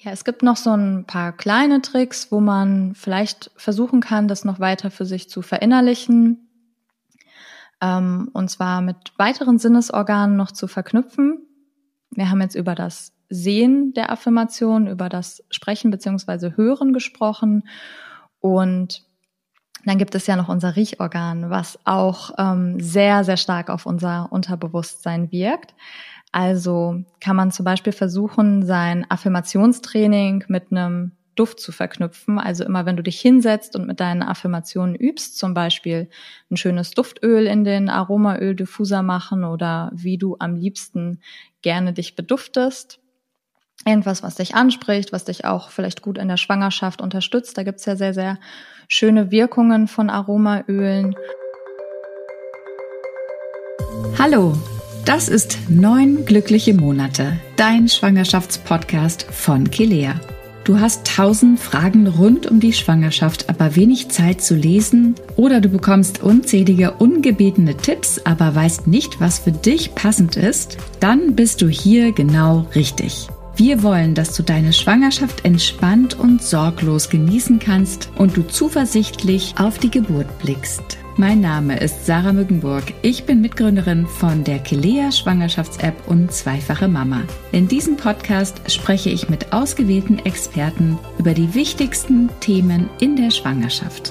Ja, es gibt noch so ein paar kleine Tricks, wo man vielleicht versuchen kann, das noch weiter für sich zu verinnerlichen, und zwar mit weiteren Sinnesorganen noch zu verknüpfen. Wir haben jetzt über das Sehen der Affirmation, über das Sprechen bzw. Hören gesprochen und dann gibt es ja noch unser Riechorgan, was auch sehr, sehr stark auf unser Unterbewusstsein wirkt. Also kann man zum Beispiel versuchen, sein Affirmationstraining mit einem Duft zu verknüpfen. Also immer, wenn du dich hinsetzt und mit deinen Affirmationen übst, zum Beispiel ein schönes Duftöl in den Aromaöldiffuser machen oder wie du am liebsten gerne dich beduftest. Irgendwas, was dich anspricht, was dich auch vielleicht gut in der Schwangerschaft unterstützt. Da gibt's ja sehr, sehr schöne Wirkungen von Aromaölen. Hallo, das ist 9 glückliche Monate, dein Schwangerschaftspodcast von Kilea. Du hast 1000 Fragen rund um die Schwangerschaft, aber wenig Zeit zu lesen, oder du bekommst unzählige ungebetene Tipps, aber weißt nicht, was für dich passend ist? Dann bist du hier genau richtig. Wir wollen, dass du deine Schwangerschaft entspannt und sorglos genießen kannst und du zuversichtlich auf die Geburt blickst. Mein Name ist Sarah Mückenburg. Ich bin Mitgründerin von der Kilea Schwangerschafts-App und zweifache Mama. In diesem Podcast spreche ich mit ausgewählten Experten über die wichtigsten Themen in der Schwangerschaft.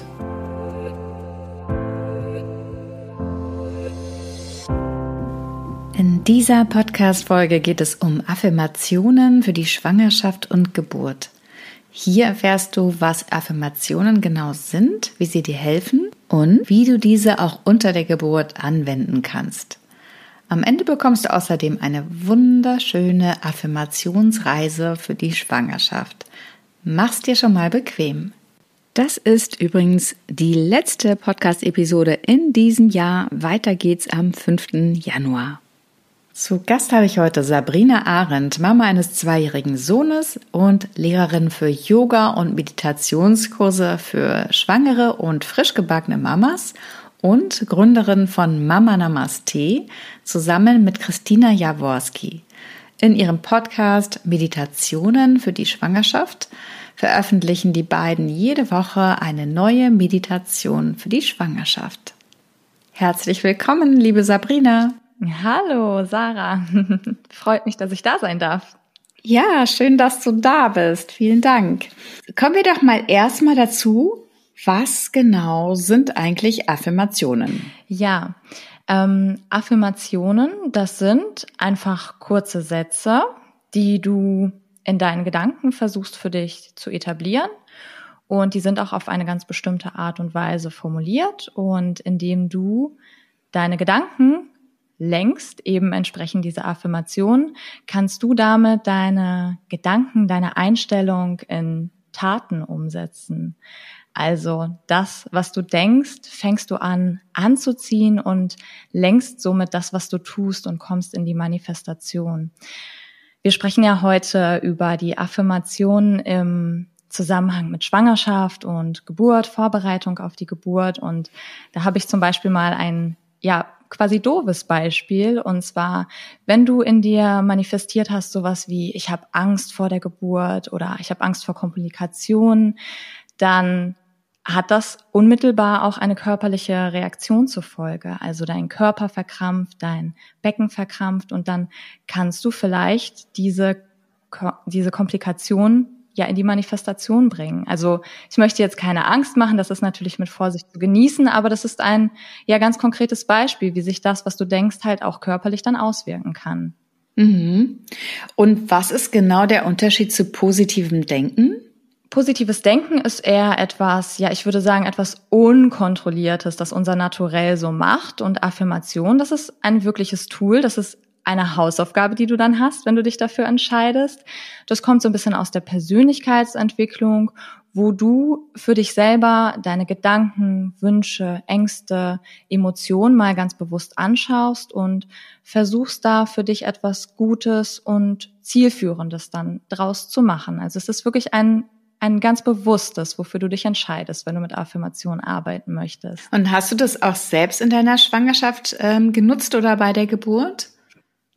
In dieser Podcast-Folge geht es um Affirmationen für die Schwangerschaft und Geburt. Hier erfährst du, was Affirmationen genau sind, wie sie dir helfen und wie du diese auch unter der Geburt anwenden kannst. Am Ende bekommst du außerdem eine wunderschöne Affirmationsreise für die Schwangerschaft. Mach's dir schon mal bequem. Das ist übrigens die letzte Podcast-Episode in diesem Jahr. Weiter geht's am 5. Januar. Zu Gast habe ich heute Sabrina Arendt, Mama eines 2-jährigen Sohnes und Lehrerin für Yoga- und Meditationskurse für schwangere und frisch gebackene Mamas und Gründerin von Mama Namaste zusammen mit Christina Jaworski. In ihrem Podcast Meditationen für die Schwangerschaft veröffentlichen die beiden jede Woche eine neue Meditation für die Schwangerschaft. Herzlich willkommen, liebe Sabrina. Hallo, Sarah. Freut mich, dass ich da sein darf. Ja, schön, dass du da bist. Vielen Dank. Kommen wir doch mal erstmal dazu, was genau sind eigentlich Affirmationen? Ja, Affirmationen, das sind einfach kurze Sätze, die du in deinen Gedanken versuchst für dich zu etablieren. Und die sind auch auf eine ganz bestimmte Art und Weise formuliert. Und indem du deine Gedanken lenkst, eben entsprechend dieser Affirmation, kannst du damit deine Gedanken, deine Einstellung in Taten umsetzen. Also das, was du denkst, fängst du an anzuziehen und lenkst somit das, was du tust und kommst in die Manifestation. Wir sprechen ja heute über die Affirmation im Zusammenhang mit Schwangerschaft und Geburt, Vorbereitung auf die Geburt. Und da habe ich zum Beispiel mal ein, quasi doofes Beispiel, und zwar, wenn du in dir manifestiert hast sowas wie, ich habe Angst vor der Geburt oder ich habe Angst vor Komplikationen, dann hat das unmittelbar auch eine körperliche Reaktion zur Folge. Also dein Körper verkrampft, dein Becken verkrampft und dann kannst du vielleicht diese Komplikation in die Manifestation bringen. Also ich möchte jetzt keine Angst machen, das ist natürlich mit Vorsicht zu genießen, aber das ist ein ganz konkretes Beispiel, wie sich das, was du denkst, halt auch körperlich dann auswirken kann. Mhm. Und was ist genau der Unterschied zu positivem Denken? Positives Denken ist eher etwas, ich würde sagen, etwas Unkontrolliertes, das unser Naturell so macht. Und Affirmation, das ist ein wirkliches Tool, das ist eine Hausaufgabe, die du dann hast, wenn du dich dafür entscheidest. Das kommt so ein bisschen aus der Persönlichkeitsentwicklung, wo du für dich selber deine Gedanken, Wünsche, Ängste, Emotionen mal ganz bewusst anschaust und versuchst da für dich etwas Gutes und Zielführendes dann draus zu machen. Also es ist wirklich ein ganz bewusstes, wofür du dich entscheidest, wenn du mit Affirmationen arbeiten möchtest. Und hast du das auch selbst in deiner Schwangerschaft genutzt oder bei der Geburt?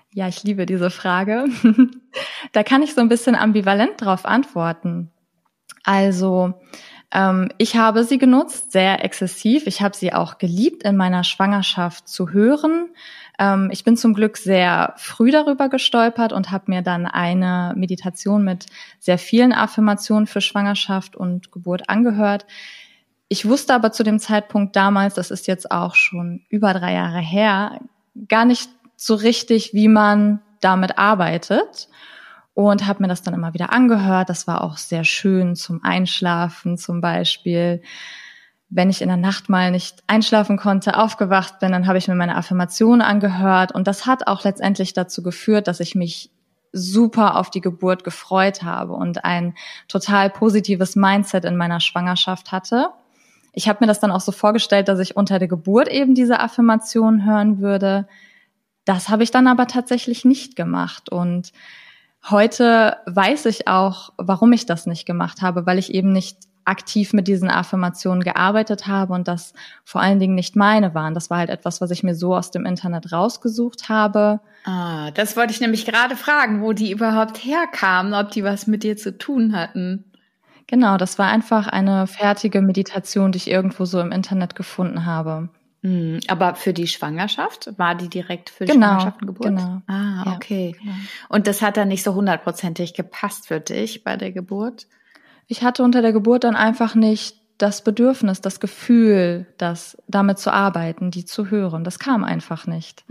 Ja, ich liebe diese Frage. Da kann ich so ein bisschen ambivalent drauf antworten. Also, ich habe sie genutzt, sehr exzessiv. Ich habe sie auch geliebt, in meiner Schwangerschaft zu hören. Ich bin zum Glück sehr früh darüber gestolpert und habe mir dann eine Meditation mit sehr vielen Affirmationen für Schwangerschaft und Geburt angehört. Ich wusste aber zu dem Zeitpunkt damals, das ist jetzt auch schon über 3 Jahre her, gar nicht so richtig, wie man damit arbeitet. Und habe mir das dann immer wieder angehört. Das war auch sehr schön zum Einschlafen zum Beispiel. Wenn ich in der Nacht mal nicht einschlafen konnte, aufgewacht bin, dann habe ich mir meine Affirmation angehört. Und das hat auch letztendlich dazu geführt, dass ich mich super auf die Geburt gefreut habe und ein total positives Mindset in meiner Schwangerschaft hatte. Ich habe mir das dann auch so vorgestellt, dass ich unter der Geburt eben diese Affirmation hören würde. Das habe ich dann aber tatsächlich nicht gemacht. Und heute weiß ich auch, warum ich das nicht gemacht habe, weil ich eben nicht aktiv mit diesen Affirmationen gearbeitet habe und das vor allen Dingen nicht meine waren. Das war halt etwas, was ich mir so aus dem Internet rausgesucht habe. Ah, das wollte ich nämlich gerade fragen, wo die überhaupt herkamen, ob die was mit dir zu tun hatten. Genau, das war einfach eine fertige Meditation, die ich irgendwo so im Internet gefunden habe. Aber für die Schwangerschaft? War die direkt für die Schwangerschaft und Geburt? Genau. Ah, okay. Ja, genau. Und das hat dann nicht so 100%ig gepasst für dich bei der Geburt? Ich hatte unter der Geburt dann einfach nicht das Bedürfnis, das Gefühl, das damit zu arbeiten, die zu hören. Das kam einfach nicht.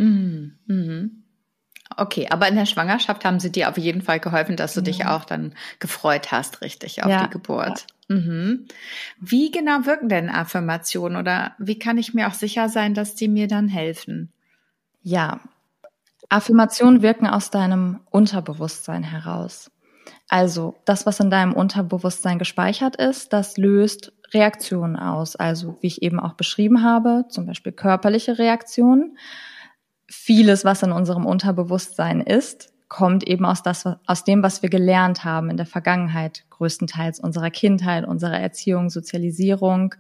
Okay, aber in der Schwangerschaft haben sie dir auf jeden Fall geholfen, dass du dich auch dann gefreut hast, richtig, auf die Geburt. Ja. Wie genau wirken denn Affirmationen oder wie kann ich mir auch sicher sein, dass die mir dann helfen? Ja, Affirmationen wirken aus deinem Unterbewusstsein heraus. Also das, was in deinem Unterbewusstsein gespeichert ist, das löst Reaktionen aus. Also wie ich eben auch beschrieben habe, zum Beispiel körperliche Reaktionen. Vieles, was in unserem Unterbewusstsein ist, kommt eben aus dem, was wir gelernt haben in der Vergangenheit, größtenteils unserer Kindheit, unserer Erziehung, Sozialisierung.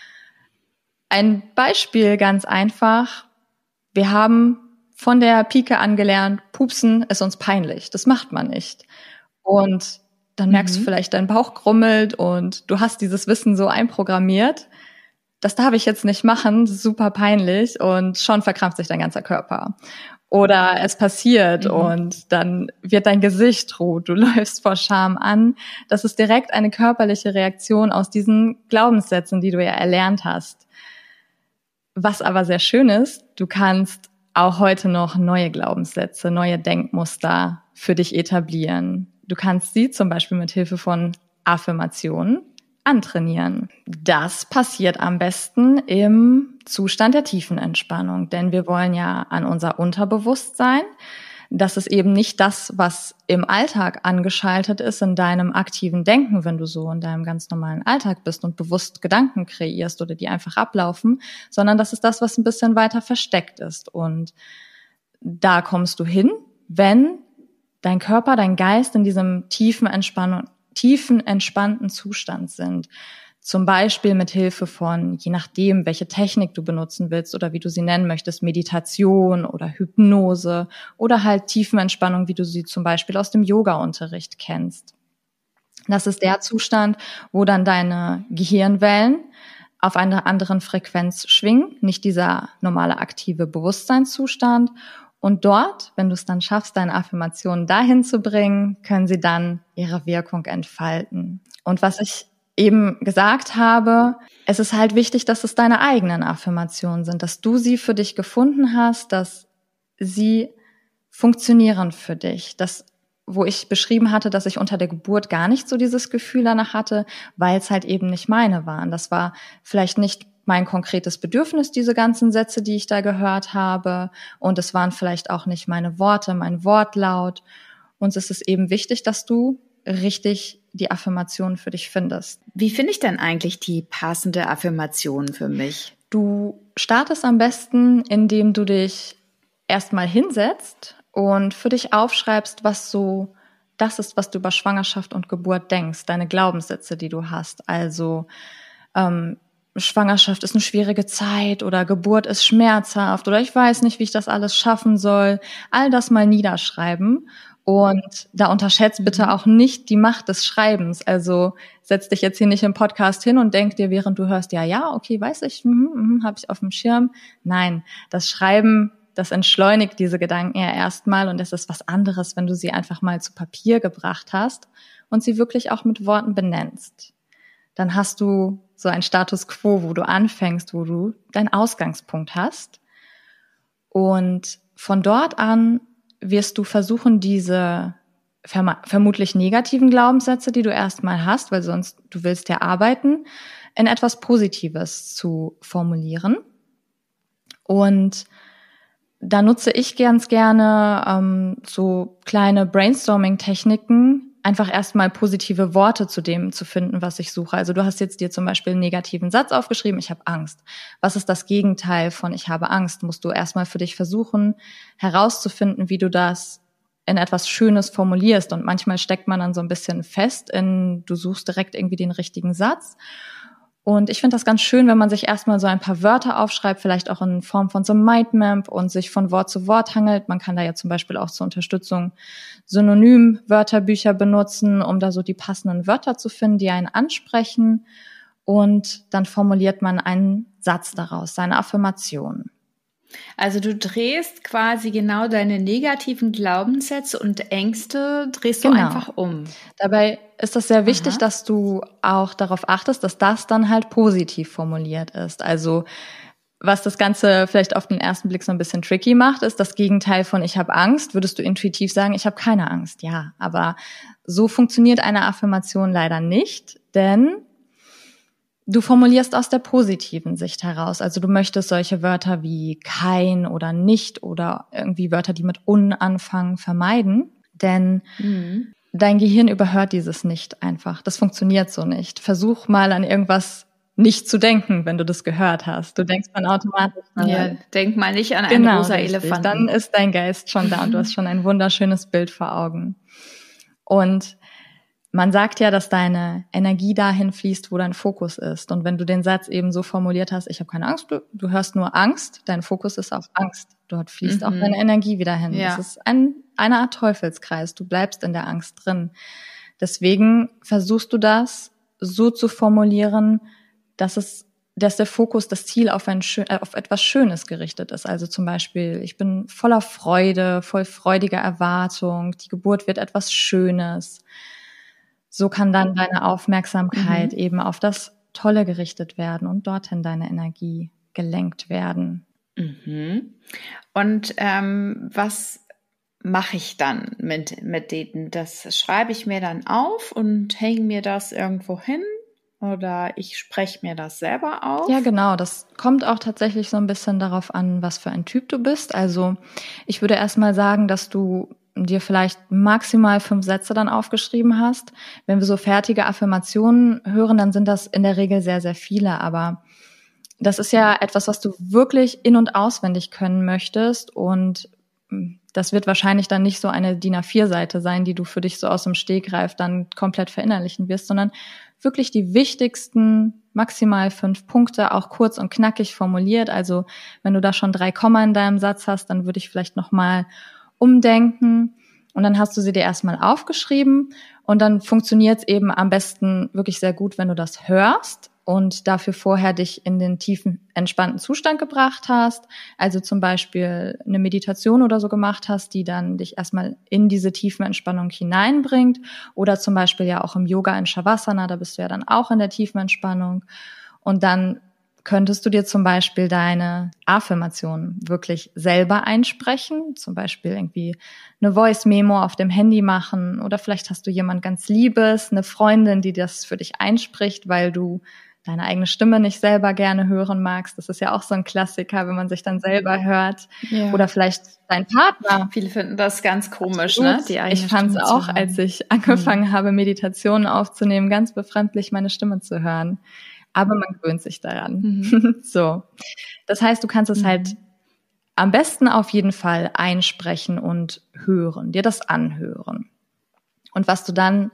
Ein Beispiel ganz einfach. Wir haben von der Pike an gelernt, Pupsen ist uns peinlich. Das macht man nicht. Und dann merkst du vielleicht, dein Bauch grummelt und du hast dieses Wissen so einprogrammiert. Das darf ich jetzt nicht machen, super peinlich und schon verkrampft sich dein ganzer Körper. Oder es passiert und dann wird dein Gesicht rot, du läufst vor Scham an. Das ist direkt eine körperliche Reaktion aus diesen Glaubenssätzen, die du ja erlernt hast. Was aber sehr schön ist, du kannst auch heute noch neue Glaubenssätze, neue Denkmuster für dich etablieren. Du kannst sie zum Beispiel mit Hilfe von Affirmationen antrainieren. Das passiert am besten im Zustand der tiefen Entspannung, denn wir wollen ja an unser Unterbewusstsein. Das ist eben nicht das, was im Alltag angeschaltet ist in deinem aktiven Denken, wenn du so in deinem ganz normalen Alltag bist und bewusst Gedanken kreierst oder die einfach ablaufen, sondern das ist das, was ein bisschen weiter versteckt ist. Und da kommst du hin, wenn dein Körper, dein Geist in diesem tiefen, entspannten Zustand sind. Zum Beispiel mit Hilfe von, je nachdem, welche Technik du benutzen willst oder wie du sie nennen möchtest, Meditation oder Hypnose oder halt Tiefenentspannung, wie du sie zum Beispiel aus dem Yoga-Unterricht kennst. Das ist der Zustand, wo dann deine Gehirnwellen auf einer anderen Frequenz schwingen, nicht dieser normale aktive Bewusstseinszustand. Und dort, wenn du es dann schaffst, deine Affirmationen dahin zu bringen, können sie dann ihre Wirkung entfalten. Und was ich eben gesagt habe, es ist halt wichtig, dass es deine eigenen Affirmationen sind, dass du sie für dich gefunden hast, dass sie funktionieren für dich. Das, wo ich beschrieben hatte, dass ich unter der Geburt gar nicht so dieses Gefühl danach hatte, weil es halt eben nicht meine waren. Das war vielleicht nicht mein konkretes Bedürfnis, diese ganzen Sätze, die ich da gehört habe. Und es waren vielleicht auch nicht meine Worte, mein Wortlaut. Und es ist eben wichtig, dass du richtig die Affirmation für dich findest. Wie finde ich denn eigentlich die passende Affirmation für mich? Du startest am besten, indem du dich erstmal hinsetzt und für dich aufschreibst, was so das ist, was du über Schwangerschaft und Geburt denkst, deine Glaubenssätze, die du hast. Also Schwangerschaft ist eine schwierige Zeit oder Geburt ist schmerzhaft oder ich weiß nicht, wie ich das alles schaffen soll. All das mal niederschreiben. Und da unterschätzt bitte auch nicht die Macht des Schreibens. Also setz dich jetzt hier nicht im Podcast hin und denk dir, während du hörst, ja, okay, weiß ich, habe ich auf dem Schirm. Nein, das Schreiben, das entschleunigt diese Gedanken ja erstmal und es ist was anderes, wenn du sie einfach mal zu Papier gebracht hast und sie wirklich auch mit Worten benennst. Dann hast du so ein Status quo, wo du anfängst, wo du deinen Ausgangspunkt hast. Und von dort an wirst du versuchen, diese vermutlich negativen Glaubenssätze, die du erstmal hast, weil sonst du willst ja arbeiten, in etwas Positives zu formulieren. Und da nutze ich ganz gerne so kleine Brainstorming-Techniken, einfach erstmal positive Worte zu dem zu finden, was ich suche. Also du hast jetzt dir zum Beispiel einen negativen Satz aufgeschrieben, ich habe Angst. Was ist das Gegenteil von ich habe Angst? Musst du erstmal für dich versuchen, herauszufinden, wie du das in etwas Schönes formulierst. Und manchmal steckt man dann so ein bisschen fest du suchst direkt irgendwie den richtigen Satz. Und ich finde das ganz schön, wenn man sich erstmal so ein paar Wörter aufschreibt, vielleicht auch in Form von so einem Mindmap und sich von Wort zu Wort hangelt. Man kann da ja zum Beispiel auch zur Unterstützung Synonym-Wörterbücher benutzen, um da so die passenden Wörter zu finden, die einen ansprechen. Und dann formuliert man einen Satz daraus, seine Affirmation. Also du drehst quasi genau deine negativen Glaubenssätze und Ängste drehst du einfach um. Dabei ist das sehr wichtig, dass du auch darauf achtest, dass das dann halt positiv formuliert ist. Also was das Ganze vielleicht auf den ersten Blick so ein bisschen tricky macht, ist das Gegenteil von ich habe Angst. Würdest du intuitiv sagen, ich habe keine Angst? Ja, aber so funktioniert eine Affirmation leider nicht, denn du formulierst aus der positiven Sicht heraus. Also du möchtest solche Wörter wie kein oder nicht oder irgendwie Wörter, die mit un anfangen, vermeiden. Denn dein Gehirn überhört dieses nicht einfach. Das funktioniert so nicht. Versuch mal an irgendwas nicht zu denken, wenn du das gehört hast. Du denkst dann automatisch. Ja, denk mal nicht an einen rosa Elefanten. Dann ist dein Geist schon da und du hast schon ein wunderschönes Bild vor Augen. Und man sagt ja, dass deine Energie dahin fließt, wo dein Fokus ist. Und wenn du den Satz eben so formuliert hast, ich habe keine Angst, du hörst nur Angst, dein Fokus ist auf Angst. Dort fließt auch deine Energie wieder hin. Ja. Das ist eine Art Teufelskreis. Du bleibst in der Angst drin. Deswegen versuchst du das so zu formulieren, dass der Fokus, das Ziel auf etwas Schönes gerichtet ist. Also zum Beispiel, ich bin voller Freude, voll freudiger Erwartung, die Geburt wird etwas Schönes. So kann dann deine Aufmerksamkeit eben auf das Tolle gerichtet werden und dorthin deine Energie gelenkt werden. Und was mache ich dann mit denen? Das schreibe ich mir dann auf und hänge mir das irgendwo hin oder ich spreche mir das selber auf? Ja, genau. Das kommt auch tatsächlich so ein bisschen darauf an, was für ein Typ du bist. Also ich würde erstmal sagen, dass du dir vielleicht maximal 5 Sätze dann aufgeschrieben hast. Wenn wir so fertige Affirmationen hören, dann sind das in der Regel sehr, sehr viele. Aber das ist ja etwas, was du wirklich in- und auswendig können möchtest. Und das wird wahrscheinlich dann nicht so eine DIN A4-Seite sein, die du für dich so aus dem Stegreif dann komplett verinnerlichen wirst, sondern wirklich die wichtigsten maximal 5 Punkte, auch kurz und knackig formuliert. Also wenn du da schon 3 Komma in deinem Satz hast, dann würde ich vielleicht nochmal umdenken und dann hast du sie dir erstmal aufgeschrieben und dann funktioniert es eben am besten wirklich sehr gut, wenn du das hörst und dafür vorher dich in den tiefen, entspannten Zustand gebracht hast, also zum Beispiel eine Meditation oder so gemacht hast, die dann dich erstmal in diese tiefen Entspannung hineinbringt oder zum Beispiel ja auch im Yoga in Shavasana, da bist du ja dann auch in der tiefen Entspannung und dann könntest du dir zum Beispiel deine Affirmation wirklich selber einsprechen, zum Beispiel irgendwie eine Voice-Memo auf dem Handy machen oder vielleicht hast du jemand ganz Liebes, eine Freundin, die das für dich einspricht, weil du deine eigene Stimme nicht selber gerne hören magst. Das ist ja auch so ein Klassiker, wenn man sich dann selber hört. Ja. Oder vielleicht dein Partner. Viele finden das ganz komisch, ne? Die eigene ich fand es auch, als ich angefangen habe, Meditationen aufzunehmen, ganz befremdlich, meine Stimme zu hören. Aber man gewöhnt sich daran. So. Das heißt, du kannst es halt am besten auf jeden Fall einsprechen und hören, dir das anhören. Und was du dann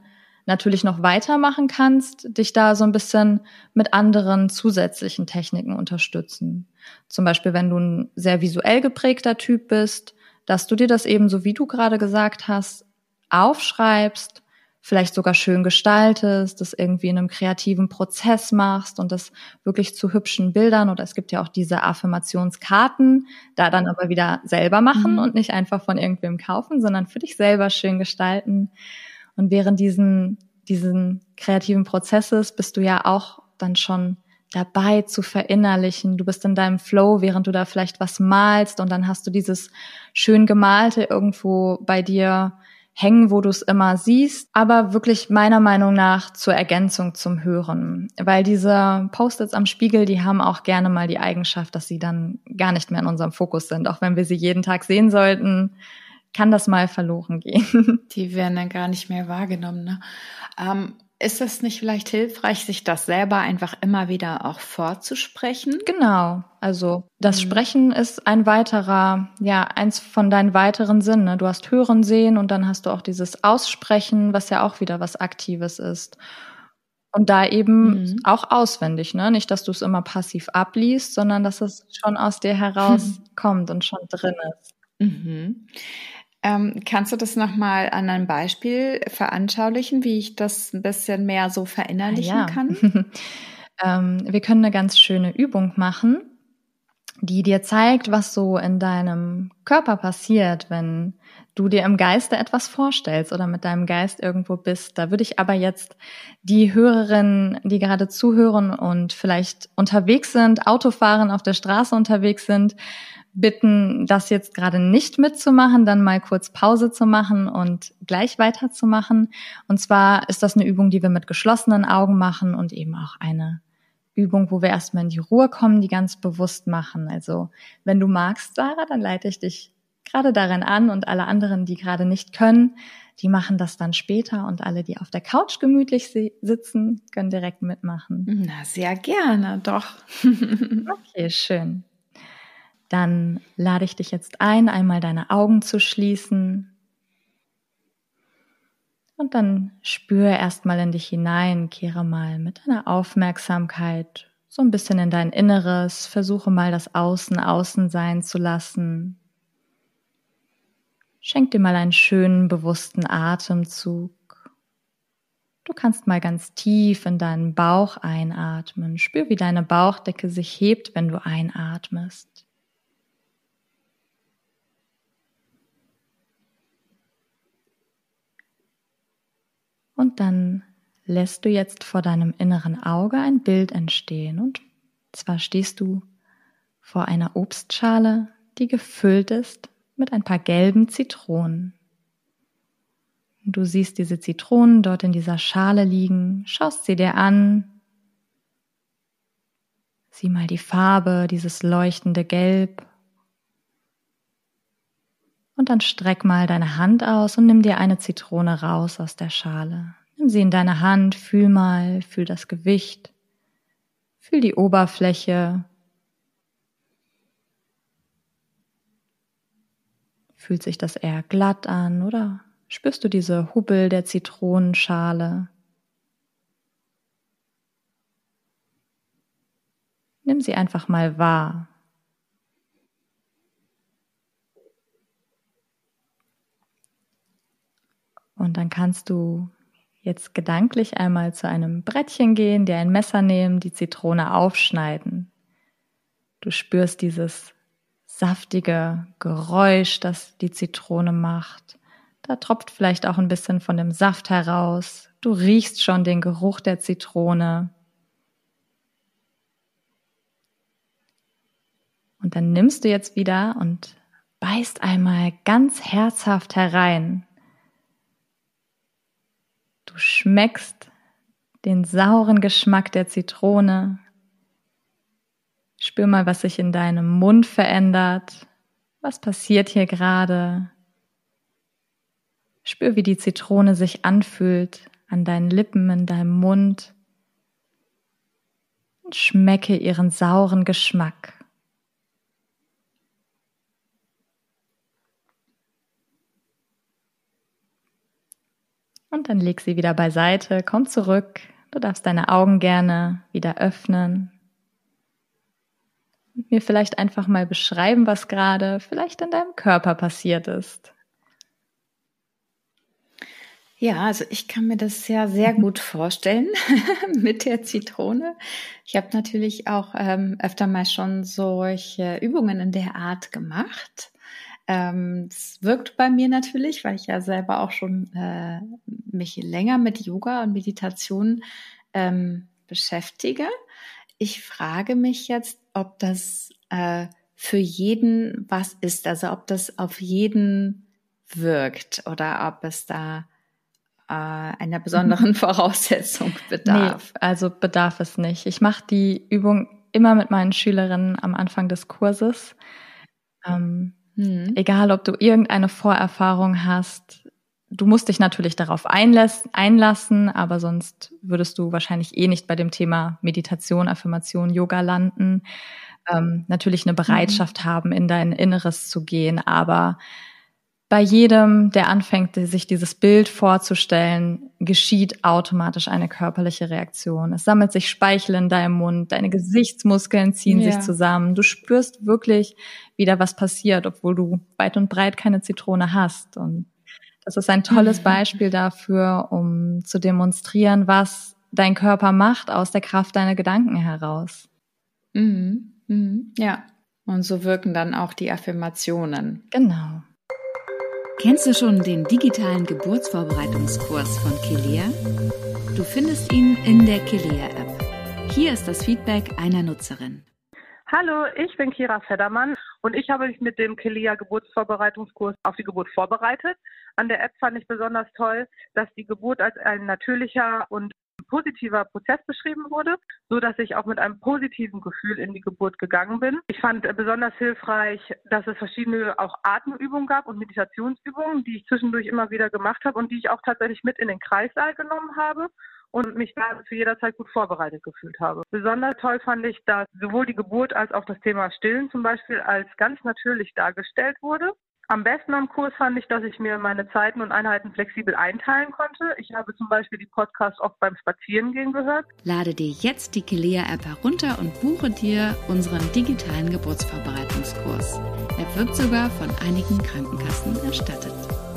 natürlich noch weitermachen kannst, dich da so ein bisschen mit anderen zusätzlichen Techniken unterstützen. Zum Beispiel, wenn du ein sehr visuell geprägter Typ bist, dass du dir das eben, so wie du gerade gesagt hast, aufschreibst, vielleicht sogar schön gestaltest, das irgendwie in einem kreativen Prozess machst und das wirklich zu hübschen Bildern, oder es gibt ja auch diese Affirmationskarten, da dann aber wieder selber machen und nicht einfach von irgendwem kaufen, sondern für dich selber schön gestalten. Und während diesen kreativen Prozesses bist du ja auch dann schon dabei zu verinnerlichen. Du bist in deinem Flow, während du da vielleicht was malst, und dann hast du dieses schön Gemalte irgendwo bei dir hängen, wo du es immer siehst, aber wirklich meiner Meinung nach zur Ergänzung zum Hören. Weil diese Post-its am Spiegel, die haben auch gerne mal die Eigenschaft, dass sie dann gar nicht mehr in unserem Fokus sind. Auch wenn wir sie jeden Tag sehen sollten, kann das mal verloren gehen. Die werden dann gar nicht mehr wahrgenommen, ne? Ist es nicht vielleicht hilfreich, sich das selber einfach immer wieder auch vorzusprechen? Genau, also das Sprechen ist eins von deinen weiteren Sinnen. Ne? Du hast Hören, Sehen und dann hast du auch dieses Aussprechen, was ja auch wieder was Aktives ist. Und da eben auch auswendig, ne? Nicht, dass du es immer passiv abliest, sondern dass es schon aus dir herauskommt und schon drin ist. Mhm. Kannst du das nochmal an einem Beispiel veranschaulichen, wie ich das ein bisschen mehr so verinnerlichen kann? Wir können eine ganz schöne Übung machen, die dir zeigt, was so in deinem Körper passiert, wenn du dir im Geiste etwas vorstellst oder mit deinem Geist irgendwo bist. Da würde ich aber jetzt die Hörerinnen, die gerade zuhören und vielleicht unterwegs sind, Autofahren auf der Straße unterwegs sind, bitten, das jetzt gerade nicht mitzumachen, dann mal kurz Pause zu machen und gleich weiterzumachen. Und zwar ist das eine Übung, die wir mit geschlossenen Augen machen und eben auch eine Übung, wo wir erstmal in die Ruhe kommen, die ganz bewusst machen. Also wenn du magst, Sarah, dann leite ich dich gerade darin an, und alle anderen, die gerade nicht können, die machen das dann später, und alle, die auf der Couch gemütlich sitzen, können direkt mitmachen. Na, sehr gerne, doch. Okay, schön. Dann lade ich dich jetzt ein, einmal deine Augen zu schließen. Und dann spüre erstmal in dich hinein, kehre mal mit deiner Aufmerksamkeit so ein bisschen in dein Inneres, versuche mal das Außen sein zu lassen. Schenk dir mal einen schönen, bewussten Atemzug. Du kannst mal ganz tief in deinen Bauch einatmen. Spür, wie deine Bauchdecke sich hebt, wenn du einatmest. Und dann lässt du jetzt vor deinem inneren Auge ein Bild entstehen. Und zwar stehst du vor einer Obstschale, die gefüllt ist mit ein paar gelben Zitronen. Du siehst diese Zitronen dort in dieser Schale liegen, schaust sie dir an. Sieh mal die Farbe, dieses leuchtende Gelb. Und dann streck mal deine Hand aus und nimm dir eine Zitrone raus aus der Schale. Nimm sie in deine Hand, fühl das Gewicht, fühl die Oberfläche. Fühlt sich das eher glatt an oder spürst du diese Hubbel der Zitronenschale? Nimm sie einfach mal wahr. Und dann kannst du jetzt gedanklich einmal zu einem Brettchen gehen, dir ein Messer nehmen, die Zitrone aufschneiden. Du spürst dieses saftige Geräusch, das die Zitrone macht. Da tropft vielleicht auch ein bisschen von dem Saft heraus. Du riechst schon den Geruch der Zitrone. Und dann nimmst du jetzt wieder und beißt einmal ganz herzhaft herein. Du schmeckst den sauren Geschmack der Zitrone. Spür mal, was sich in deinem Mund verändert. Was passiert hier gerade? Spür, wie die Zitrone sich anfühlt an deinen Lippen, in deinem Mund. Und schmecke ihren sauren Geschmack. Und dann leg sie wieder beiseite, komm zurück. Du darfst deine Augen gerne wieder öffnen. Und mir vielleicht einfach mal beschreiben, was gerade vielleicht in deinem Körper passiert ist. Ja, also ich kann mir das ja sehr gut vorstellen mit der Zitrone. Ich habe natürlich auch öfter mal schon solche Übungen in der Art gemacht. Es wirkt bei mir natürlich, weil ich ja selber auch schon mich länger mit Yoga und Meditation beschäftige. Ich frage mich jetzt, ob das für jeden was ist, also ob das auf jeden wirkt oder ob es da einer besonderen Voraussetzung bedarf. Nee, also bedarf es nicht. Ich mache die Übung immer mit meinen Schülerinnen am Anfang des Kurses. Egal, ob du irgendeine Vorerfahrung hast, du musst dich natürlich darauf einlassen, aber sonst würdest du wahrscheinlich nicht bei dem Thema Meditation, Affirmation, Yoga landen. Natürlich eine Bereitschaft haben, in dein Inneres zu gehen, aber bei jedem, der anfängt, sich dieses Bild vorzustellen, geschieht automatisch eine körperliche Reaktion. Es sammelt sich Speichel in deinem Mund, deine Gesichtsmuskeln ziehen sich zusammen. Du spürst wirklich wieder, was passiert, obwohl du weit und breit keine Zitrone hast. Und das ist ein tolles Beispiel dafür, um zu demonstrieren, was dein Körper macht aus der Kraft deiner Gedanken heraus. Ja, und so wirken dann auch die Affirmationen. Genau. Kennst du schon den digitalen Geburtsvorbereitungskurs von Kelea? Du findest ihn in der Kelea-App. Hier ist das Feedback einer Nutzerin. Hallo, ich bin Kira Feddermann und ich habe mich mit dem Kelea Geburtsvorbereitungskurs auf die Geburt vorbereitet. An der App fand ich besonders toll, dass die Geburt als ein natürlicher und positiver Prozess beschrieben wurde, so dass ich auch mit einem positiven Gefühl in die Geburt gegangen bin. Ich fand besonders hilfreich, dass es verschiedene auch Atemübungen gab und Meditationsübungen, die ich zwischendurch immer wieder gemacht habe und die ich auch tatsächlich mit in den Kreissaal genommen habe und mich da zu jeder Zeit gut vorbereitet gefühlt habe. Besonders toll fand ich, dass sowohl die Geburt als auch das Thema Stillen zum Beispiel als ganz natürlich dargestellt wurde. Am besten am Kurs fand ich, dass ich mir meine Zeiten und Einheiten flexibel einteilen konnte. Ich habe zum Beispiel die Podcasts oft beim Spazierengehen gehört. Lade dir jetzt die Kelea-App herunter und buche dir unseren digitalen Geburtsvorbereitungskurs. Er wird sogar von einigen Krankenkassen erstattet.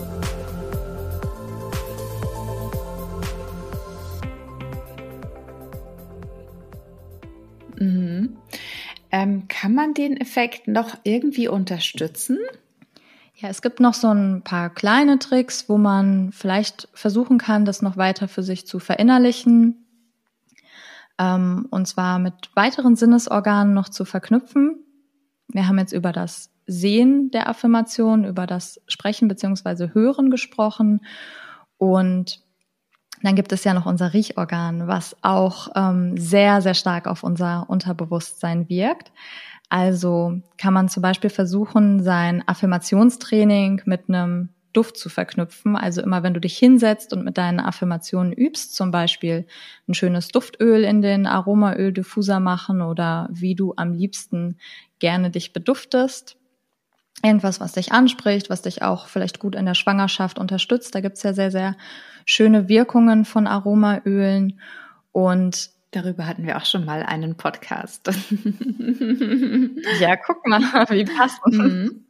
Kann man den Effekt noch irgendwie unterstützen? Ja, es gibt noch so ein paar kleine Tricks, wo man vielleicht versuchen kann, das noch weiter für sich zu verinnerlichen. Und zwar mit weiteren Sinnesorganen noch zu verknüpfen. Wir haben jetzt über das Sehen der Affirmation, über das Sprechen bzw. Hören gesprochen. Und dann gibt es ja noch unser Riechorgan, was auch sehr, sehr stark auf unser Unterbewusstsein wirkt. Also kann man zum Beispiel versuchen, sein Affirmationstraining mit einem Duft zu verknüpfen. Also immer, wenn du dich hinsetzt und mit deinen Affirmationen übst, zum Beispiel ein schönes Duftöl in den Aromaöldiffuser machen oder wie du am liebsten gerne dich beduftest. Irgendwas, was dich anspricht, was dich auch vielleicht gut in der Schwangerschaft unterstützt. Da gibt's ja sehr, sehr schöne Wirkungen von Aromaölen und darüber hatten wir auch schon mal einen Podcast. Ja, guck mal, wie passend.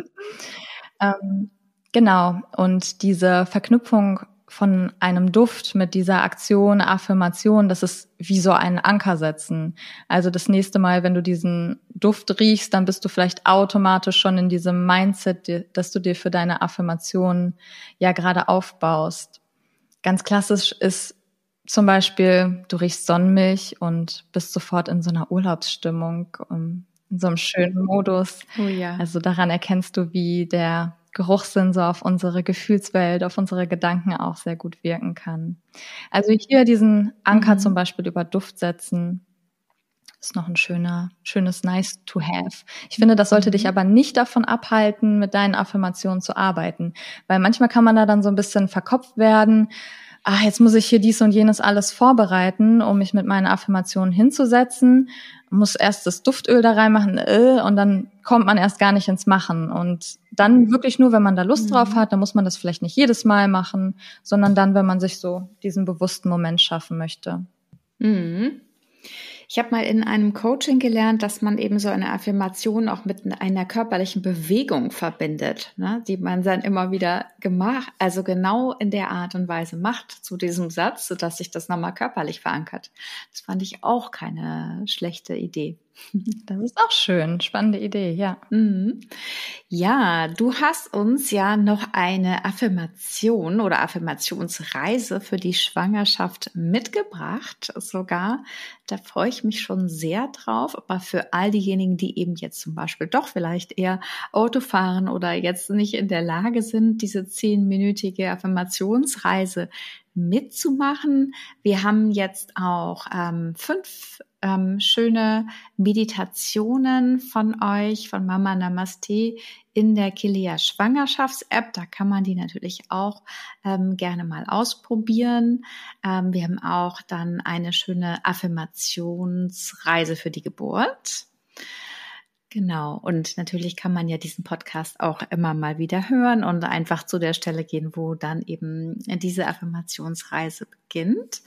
Genau, und diese Verknüpfung von einem Duft mit dieser Aktion, Affirmation, das ist wie so ein Anker setzen. Also das nächste Mal, wenn du diesen Duft riechst, dann bist du vielleicht automatisch schon in diesem Mindset, dass du dir für deine Affirmation ja gerade aufbaust. Ganz klassisch ist zum Beispiel, du riechst Sonnenmilch und bist sofort in so einer Urlaubsstimmung, in so einem schönen Modus. Oh ja. Also daran erkennst du, wie der Geruchssinn so auf unsere Gefühlswelt, auf unsere Gedanken auch sehr gut wirken kann. Also hier diesen Anker zum Beispiel über Duft setzen, ist noch ein schönes Nice to have. Ich finde, das sollte dich aber nicht davon abhalten, mit deinen Affirmationen zu arbeiten. Weil manchmal kann man da dann so ein bisschen verkopft werden. Jetzt muss ich hier dies und jenes alles vorbereiten, um mich mit meinen Affirmationen hinzusetzen. muss erst das Duftöl da reinmachen und dann kommt man erst gar nicht ins Machen. Und dann wirklich nur, wenn man da Lust drauf hat, dann muss man das vielleicht nicht jedes Mal machen, sondern dann, wenn man sich so diesen bewussten Moment schaffen möchte. Mhm. Ich habe mal in einem Coaching gelernt, dass man eben so eine Affirmation auch mit einer körperlichen Bewegung verbindet, ne, die man dann immer wieder also genau in der Art und Weise macht zu diesem Satz, sodass sich das nochmal körperlich verankert. Das fand ich auch keine schlechte Idee. Das ist auch schön, spannende Idee, ja. Mhm. Ja, du hast uns ja noch eine Affirmation oder Affirmationsreise für die Schwangerschaft mitgebracht, sogar. Da freue ich mich schon sehr drauf. Aber für all diejenigen, die eben jetzt zum Beispiel doch vielleicht eher Auto fahren oder jetzt nicht in der Lage sind, diese 10-minütige Affirmationsreise mitzumachen. Wir haben jetzt auch 5 schöne Meditationen von euch, von Mama Namaste in der Kilea Schwangerschafts-App. Da kann man die natürlich auch gerne mal ausprobieren. Wir haben auch dann eine schöne Affirmationsreise für die Geburt. Genau. Und natürlich kann man ja diesen Podcast auch immer mal wieder hören und einfach zu der Stelle gehen, wo dann eben diese Affirmationsreise beginnt.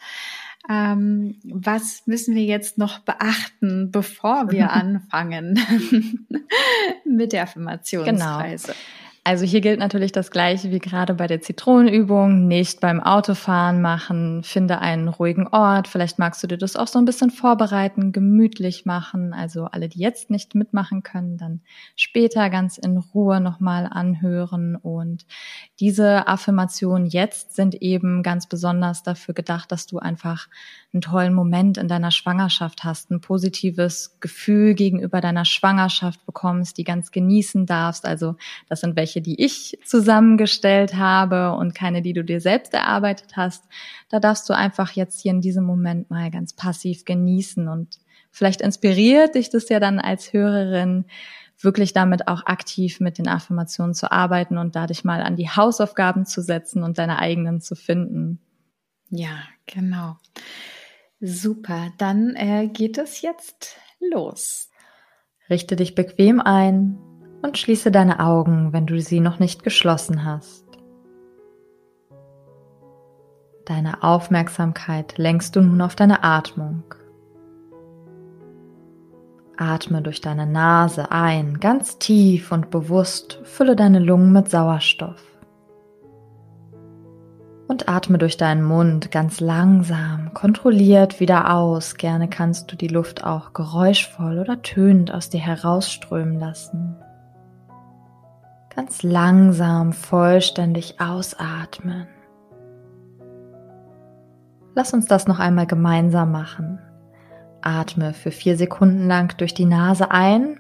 Was müssen wir jetzt noch beachten, bevor wir anfangen mit der Affirmationsreise? Genau. Also hier gilt natürlich das Gleiche wie gerade bei der Zitronenübung, nicht beim Autofahren machen, finde einen ruhigen Ort, vielleicht magst du dir das auch so ein bisschen vorbereiten, gemütlich machen, also alle, die jetzt nicht mitmachen können, dann später ganz in Ruhe nochmal anhören und diese Affirmationen jetzt sind eben ganz besonders dafür gedacht, dass du einfach einen tollen Moment in deiner Schwangerschaft hast, ein positives Gefühl gegenüber deiner Schwangerschaft bekommst, die ganz genießen darfst, also das sind welche, die ich zusammengestellt habe und keine, die du dir selbst erarbeitet hast. Da darfst du einfach jetzt hier in diesem Moment mal ganz passiv genießen und vielleicht inspiriert dich das ja dann als Hörerin, wirklich damit auch aktiv mit den Affirmationen zu arbeiten und da dich mal an die Hausaufgaben zu setzen und deine eigenen zu finden. Ja, genau. Super, dann geht es jetzt los. Richte dich bequem ein und schließe deine Augen, wenn du sie noch nicht geschlossen hast. Deine Aufmerksamkeit lenkst du nun auf deine Atmung. Atme durch deine Nase ein, ganz tief und bewusst, fülle deine Lungen mit Sauerstoff. Und atme durch deinen Mund ganz langsam, kontrolliert wieder aus. Gerne kannst du die Luft auch geräuschvoll oder tönend aus dir herausströmen lassen. Ganz langsam, vollständig ausatmen. Lass uns das noch einmal gemeinsam machen. Atme für 4 Sekunden lang durch die Nase ein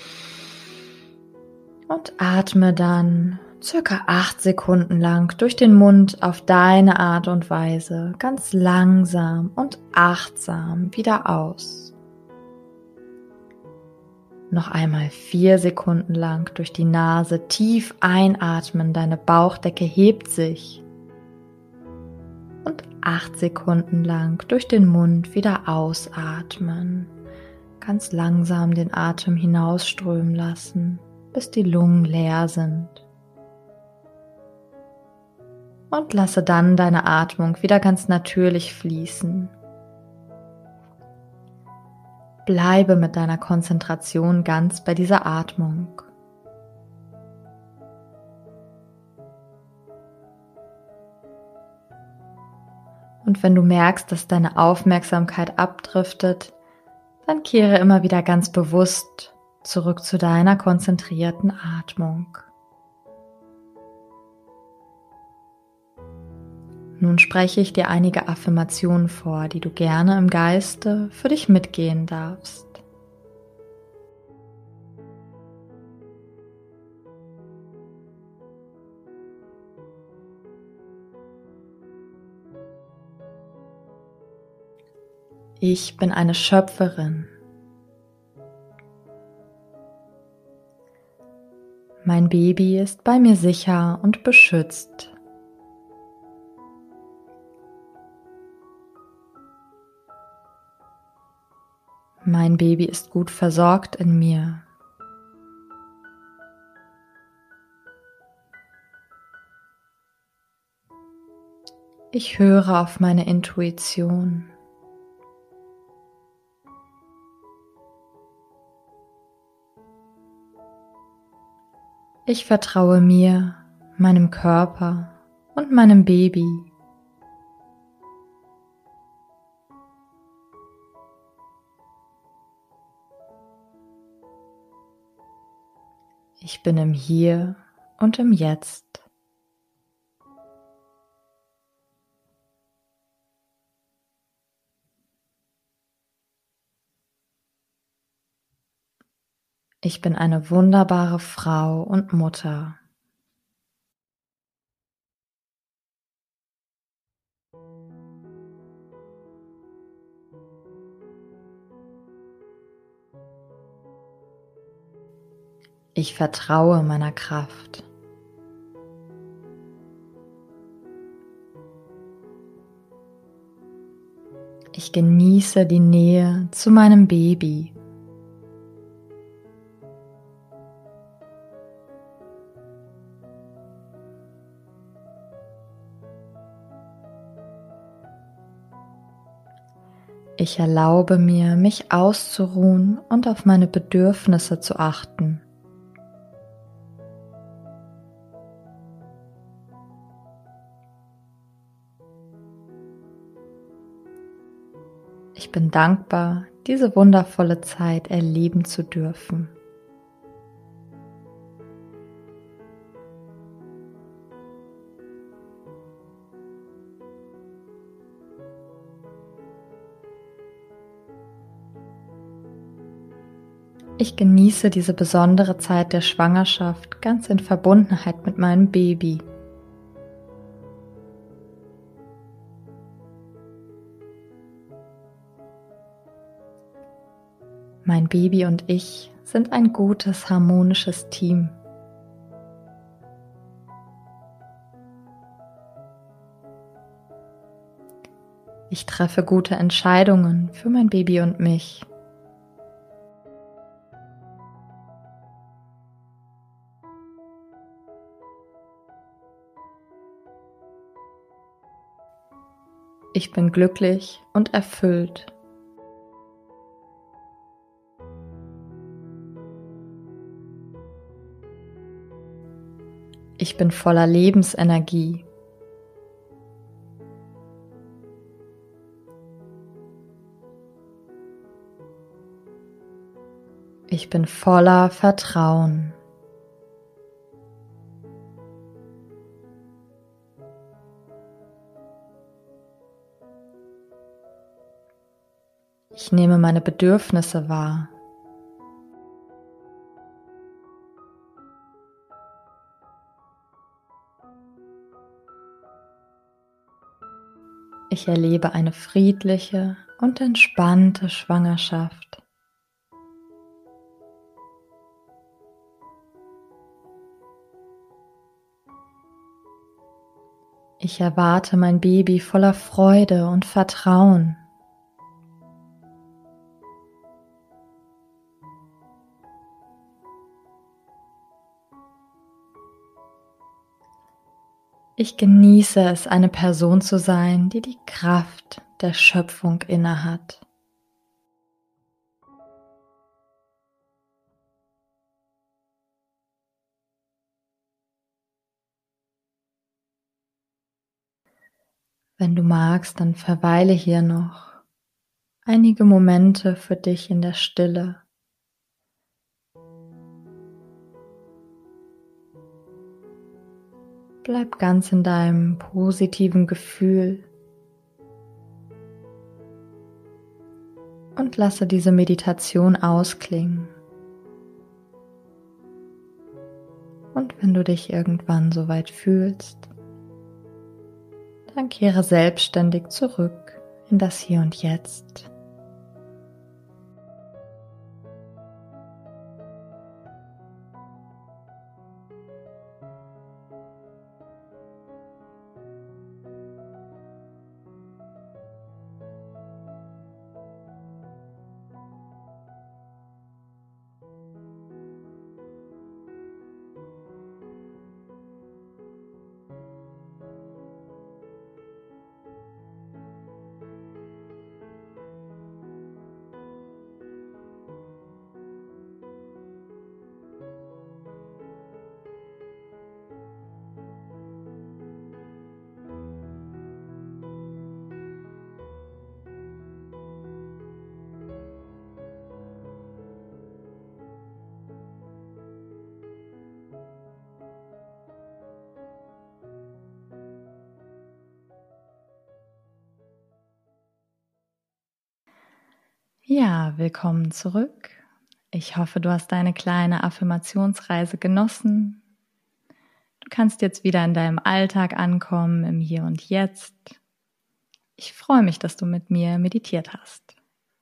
und atme dann circa 8 Sekunden lang durch den Mund auf deine Art und Weise ganz langsam und achtsam wieder aus. Noch einmal 4 Sekunden lang durch die Nase tief einatmen, deine Bauchdecke hebt sich. Und 8 Sekunden lang durch den Mund wieder ausatmen. Ganz langsam den Atem hinausströmen lassen, bis die Lungen leer sind. Und lasse dann deine Atmung wieder ganz natürlich fließen. Bleibe mit deiner Konzentration ganz bei dieser Atmung. Und wenn du merkst, dass deine Aufmerksamkeit abdriftet, dann kehre immer wieder ganz bewusst zurück zu deiner konzentrierten Atmung. Nun spreche ich dir einige Affirmationen vor, die du gerne im Geiste für dich mitgehen darfst. Ich bin eine Schöpferin. Mein Baby ist bei mir sicher und beschützt. Mein Baby ist gut versorgt in mir. Ich höre auf meine Intuition. Ich vertraue mir, meinem Körper und meinem Baby. Ich bin im Hier und im Jetzt. Ich bin eine wunderbare Frau und Mutter. Ich vertraue meiner Kraft. Ich genieße die Nähe zu meinem Baby. Ich erlaube mir, mich auszuruhen und auf meine Bedürfnisse zu achten. Ich bin dankbar, diese wundervolle Zeit erleben zu dürfen. Ich genieße diese besondere Zeit der Schwangerschaft ganz in Verbundenheit mit meinem Baby. Mein Baby und ich sind ein gutes, harmonisches Team. Ich treffe gute Entscheidungen für mein Baby und mich. Ich bin glücklich und erfüllt. Ich bin voller Lebensenergie. Ich bin voller Vertrauen. Ich nehme meine Bedürfnisse wahr. Ich erlebe eine friedliche und entspannte Schwangerschaft. Ich erwarte mein Baby voller Freude und Vertrauen. Ich genieße es, eine Person zu sein, die die Kraft der Schöpfung innehat. Wenn du magst, dann verweile hier noch einige Momente für dich in der Stille. Bleib ganz in deinem positiven Gefühl und lasse diese Meditation ausklingen. Und wenn du dich irgendwann soweit fühlst, dann kehre selbstständig zurück in das Hier und Jetzt. Ja, willkommen zurück. Ich hoffe, du hast deine kleine Affirmationsreise genossen. Du kannst jetzt wieder in deinem Alltag ankommen, im Hier und Jetzt. Ich freue mich, dass du mit mir meditiert hast.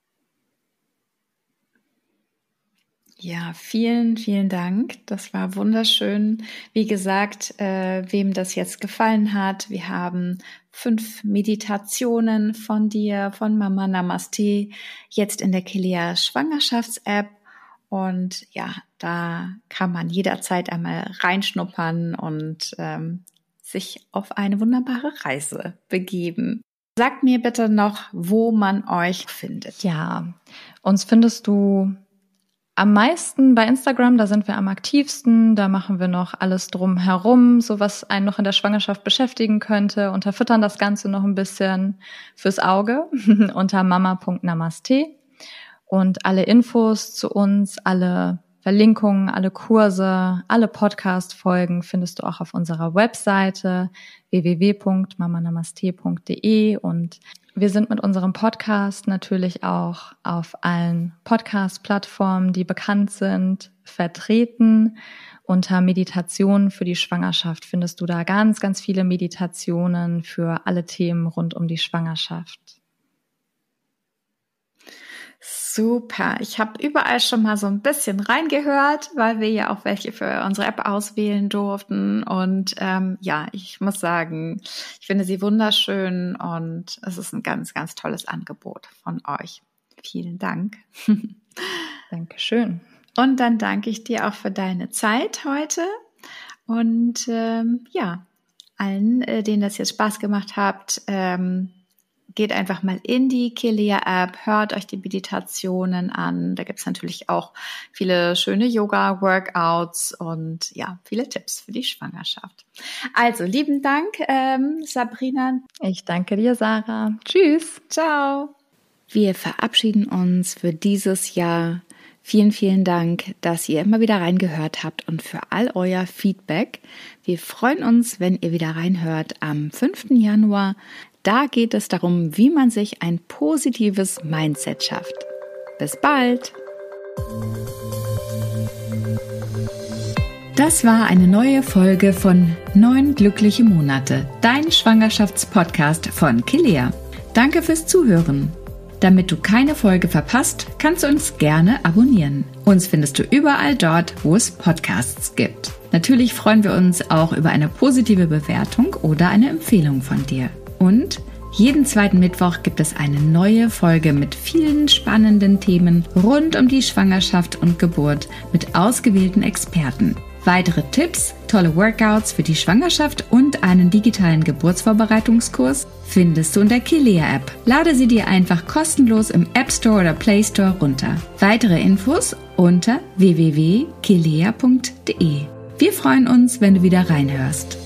Ja, vielen, vielen Dank. Das war wunderschön. Wie gesagt, wem das jetzt gefallen hat, wir haben 5 Meditationen von dir, von Mama Namaste, jetzt in der Kelea Schwangerschafts-App. Und ja, da kann man jederzeit einmal reinschnuppern und sich auf eine wunderbare Reise begeben. Sag mir bitte noch, wo man euch findet. Ja, uns findest du am meisten bei Instagram, da sind wir am aktivsten, da machen wir noch alles drumherum, so was einen noch in der Schwangerschaft beschäftigen könnte, unterfüttern das Ganze noch ein bisschen fürs Auge unter mama.namaste. Und alle Infos zu uns, alle Verlinkungen, alle Kurse, alle Podcast-Folgen findest du auch auf unserer Webseite www.mamanamaste.de. Und wir sind mit unserem Podcast natürlich auch auf allen Podcast-Plattformen, die bekannt sind, vertreten. Unter Meditationen für die Schwangerschaft findest du da ganz, ganz viele Meditationen für alle Themen rund um die Schwangerschaft. Super, ich habe überall schon mal so ein bisschen reingehört, weil wir ja auch welche für unsere App auswählen durften. Und ja, ich muss sagen, ich finde sie wunderschön und es ist ein ganz, ganz tolles Angebot von euch. Vielen Dank. Dankeschön. Und dann danke ich dir auch für deine Zeit heute. Und ja, allen, denen das jetzt Spaß gemacht hat, geht einfach mal in die Kelea-App, hört euch die Meditationen an. Da gibt's natürlich auch viele schöne Yoga-Workouts und ja, viele Tipps für die Schwangerschaft. Also, lieben Dank, Sabrina. Ich danke dir, Sarah. Tschüss. Ciao. Wir verabschieden uns für dieses Jahr. Vielen, vielen Dank, dass ihr immer wieder reingehört habt und für all euer Feedback. Wir freuen uns, wenn ihr wieder reinhört am 5. Januar. Da geht es darum, wie man sich ein positives Mindset schafft. Bis bald! Das war eine neue Folge von 9 glückliche Monate, dein Schwangerschaftspodcast von Kelea. Danke fürs Zuhören. Damit du keine Folge verpasst, kannst du uns gerne abonnieren. Uns findest du überall dort, wo es Podcasts gibt. Natürlich freuen wir uns auch über eine positive Bewertung oder eine Empfehlung von dir. Und jeden 2. Mittwoch gibt es eine neue Folge mit vielen spannenden Themen rund um die Schwangerschaft und Geburt mit ausgewählten Experten. Weitere Tipps, tolle Workouts für die Schwangerschaft und einen digitalen Geburtsvorbereitungskurs findest du in der Kelea-App. Lade sie dir einfach kostenlos im App Store oder Play Store runter. Weitere Infos unter www.kelea.de. Wir freuen uns, wenn du wieder reinhörst.